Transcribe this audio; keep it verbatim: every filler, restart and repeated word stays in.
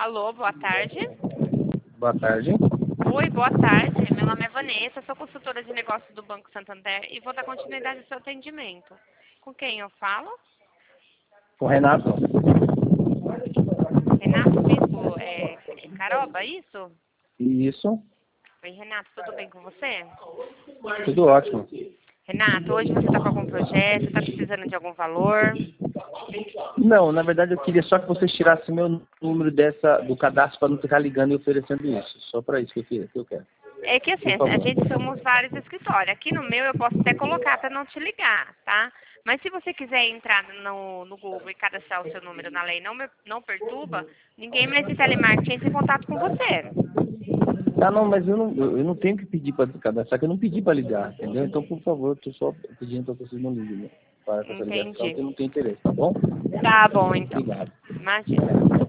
Alô, boa tarde. Boa tarde. Oi, boa tarde. Meu nome é Vanessa, sou consultora de negócios do Banco Santander e vou dar continuidade ao seu atendimento. Com quem eu falo? Com o Renato. Renato Bispo, é, é Caroba, isso? Isso. Oi, Renato, tudo bem com você? Tudo ótimo. Renato, hoje você está com algum projeto, está precisando de algum valor? Não, na verdade eu queria só que vocês tirassem meu número dessa, do cadastro para não ficar ligando e oferecendo isso. Só para isso que eu, queria, que eu quero. É que assim, Por a favor. gente somos vários escritórios. Aqui no meu eu posso até colocar para não te ligar, tá? Mas se você quiser entrar no, no Google e cadastrar o seu número na lei não, me- não perturba, ninguém mais de telemarketing entra em contato com você. Ah, não, mas eu não, eu eu não tenho que pedir para cadastrar, que eu não pedi para ligar, entendeu? Então, por favor, eu estou só pedindo para vocês não liguem, né? Para com essa ligação, Entendi. que eu não tenho interesse, tá bom? Tá bom, então. Obrigado. Imagina.